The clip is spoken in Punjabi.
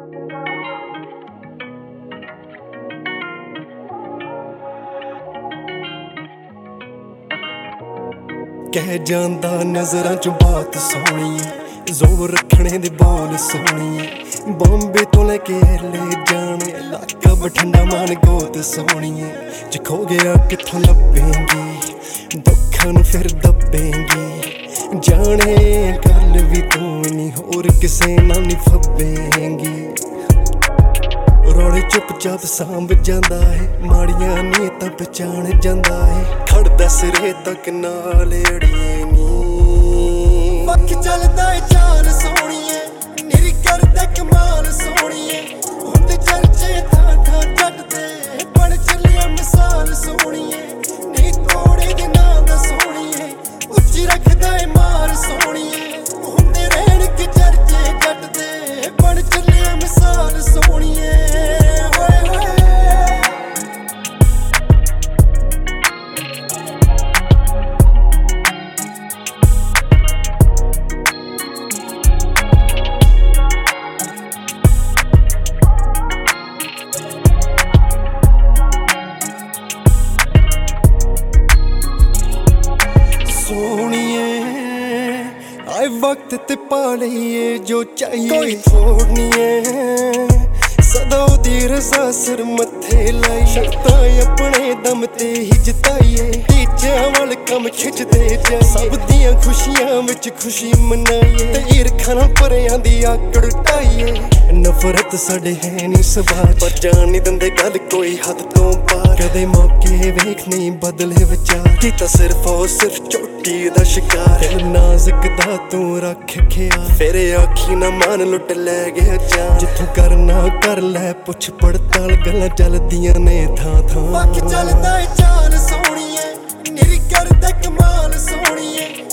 ਕਹਿ ਜਾਂਦਾ ਨਜ਼ਰਾਂ ਚ ਬਾਤ ਸੋਹਣੀ ਏ, ਜ਼ੋਰ ਰੱਖਣੇ ਦੇ ਬੋਲ ਸੋਹਣੀ ਏ। ਬੰਬੇ ਤੋਂ ਲੈ ਕੇ ਲੈ ਜਾਣੇ ਇਲਾਕਾ ਬਠਿੰਡਾ ਮਾਨ ਗੋਤ ਸੋਹਣੀ ਏ। ਜੇ ਖੋ ਗਿਆ ਕਿੱਥੋਂ ਲੱਭੇਂਗੀ, ਦੁੱਖਾਂ ਨੂੰ ਫਿਰ ਦੱਬੇਂਗੀ। ਜਾਣੇ ਗੱਲ ਵੀ ਤੂੰ ਨਹੀਂ, ਹੋਰ ਕਿਸੇ ਨਾਲ ਨਹੀਂ ਫੱਬੇਂਗੀ। ਰੌਲੇ ਚੁੱਪ-ਚਾਪ ਸਾਂਭ ਜਾਂਦਾ ਏ, ਮਾੜੀਆਂ ਨੀਤਾਂ ਪਛਾਣ ਜਾਂਦਾ ਏ। ਖੜਦਾ ਸਿਰੇ ਤੱਕ ਨਾਲ ਅੜੀਏ ਨੀ, ਪੱਖ ਚੱਲਦਾ ਏ ਚਾਲ ਸੋਹਣੀਏ, ਨਿਰੀ ਕਰਦਾ ਕਮਾਲ ਸੋਹਣੀਏ। ਹੁੰਦੇ ਚਰਚੇ ਥਾਂ-ਥਾਂ ਜੱਟ ਦੇ, ਬਣ ਚੱਲਿਆ ਮਿਸਾਲ ਸੋਹਣੀਏ। ਨੀ ਕੋੜੇ ਦੇ ਨਾਂ ਦਾ ਸੋਹਣੀਏ, ਉੱਚੀ ਰੱਖਦਾ ਏ ਮਾਰ ਸੋਹਣੀਏ। ਹੁੰਦੇ ਰਹਿਣ ਕੇ ਚਰਚੇ ਜੱਟ ਦੇ, ਬਣ ਚੱਲਿਆ ਮਿਸਾਲ ਸੋਹਣੀਏ। ਸੋਹਣੀਏ ਆਏ ਵਕਤ ਤੇ ਪਾ ਲਈਏ ਜੋ ਚਾਹੀਏ, ਕੋਈ ਥੋੜ ਨੀ ਏ। ਸਦਾ ਉਹਦੀ ਰਜ਼ਾ ਸਿਰ ਮੱਥੇ ਲਾਈ, ਸ਼ਰਤਾਂ ਆਪਣੇ ਦਮ ਤੇ ਹੀ ਜਿਤਾਈਏ। ਟੀਚਿਆਂ ਵੱਲ ਕੰਮ ਖਿੱਚਦੇ ਜਾਈਏ, ਸਭ ਦੀਆਂ ਖੁਸ਼ੀਆਂ ਵਿੱਚ ਖੁਸ਼ੀ ਮਨਾਈਏ। ਤੇ ਈਰਖਾ ਨਾਲ ਪਰਿਆਂ ਦੀ ਆਕੜ ਢਾਈਏ। ਨਫ਼ਰਤ ਸਾਡੇ ਹੈ ਨੀ ਸੁਭਾਅ, ਪਰ ਜਾਣ ਨੀ ਦਿੰਦੇ ਗੱਲ ਕੋਈ ਹੱਦ ਤੋਂ ਪਾਰ। ਕਦੇ ਮੌਕੇ ਵੇਖ ਨਹੀਂ ਬਦਲੇ ਵਿਚਾਰ, ਕੀਤਾ ਸਿਰਫ ਉਹ ਸਿਰਫ ਚੋਟੀ ਦਾ ਸ਼ਿਕਾਰ। ਦਿਲ ਨਾਜ਼ੁਕ ਦਾ ਤੂੰ ਰੱਖ ਖਿਆਲ, ਫਿਰ ਆਖੀ ਨਾ ਮਨ ਲੁੱਟ ਲੈ ਗਿਆ ਜਾਨ। ਜਿੱਥੋਂ ਕਰਨਾ ਕਰ ਲੈ ਪੁੱਛ ਪੜਤਾਲ, ਗੱਲਾਂ ਚੱਲਦੀਆਂ ਨੇ ਥਾਂ-ਥਾਂ। ਪੱਖ ਚੱਲਦਾ ਏ ਚਾਲ ਸੋਹਣੀਏ, ਨਿਰੀ ਕਰਦਾ ਕਮਾਲ ਸੋਹਣੀਏ।